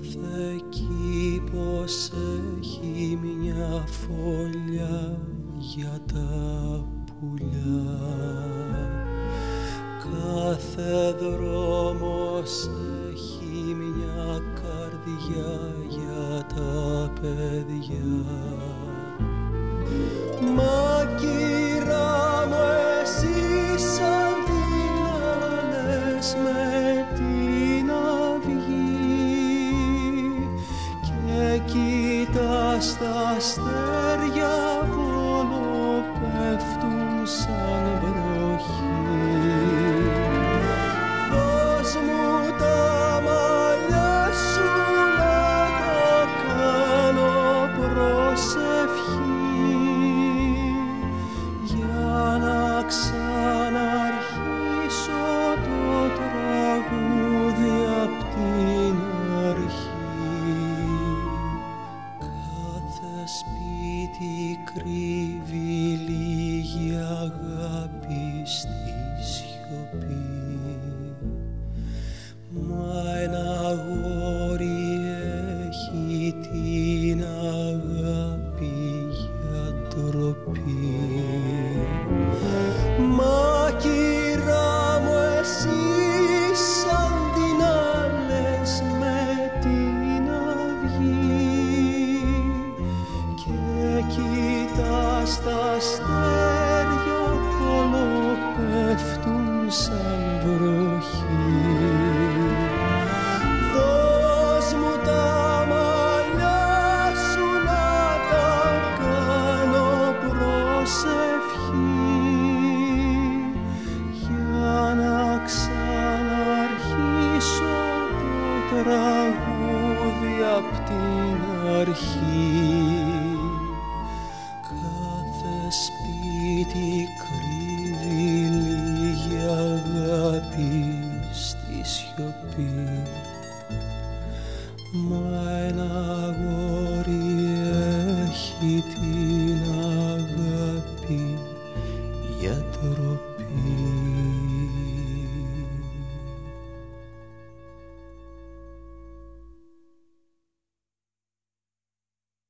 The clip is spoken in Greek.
Κάθε κήπος έχει μια φωλιά για τα πουλιά. Κάθε δρόμος έχει μια καρδιά για τα παιδιά. Μα κυρά μου εσύ σαν την άλλες με την αυγή και κοίτας τα αστέρια πόλο πέφτουν σαν βροχή. Δώσ' μου τα μαλλιά σου να τα κάνω προσευχή για να ξαναρχίσω το τραγούδι απ' την αρχή. Κάθε σπίτι κρύβει λίγη αγάπη στη σιωπή, μα ένα αγόρι έχει την αγάπη για ντροπή. Μα κυρά μου εσύ σαν την άλλες με την αυγή και κοίτας τα αστέρια όλο πέφτουν σαν βροχή. Δώσ' μου τα μαλλιά σου να τα κάνω προσευχή για να ξαναρχίσω το τραγούδι απ' την αρχή. Κάθε σπίτι κρύβει λίγη αγάπη στη σιωπή, μα ένα αγόρι έχει την αγάπη για ντροπή.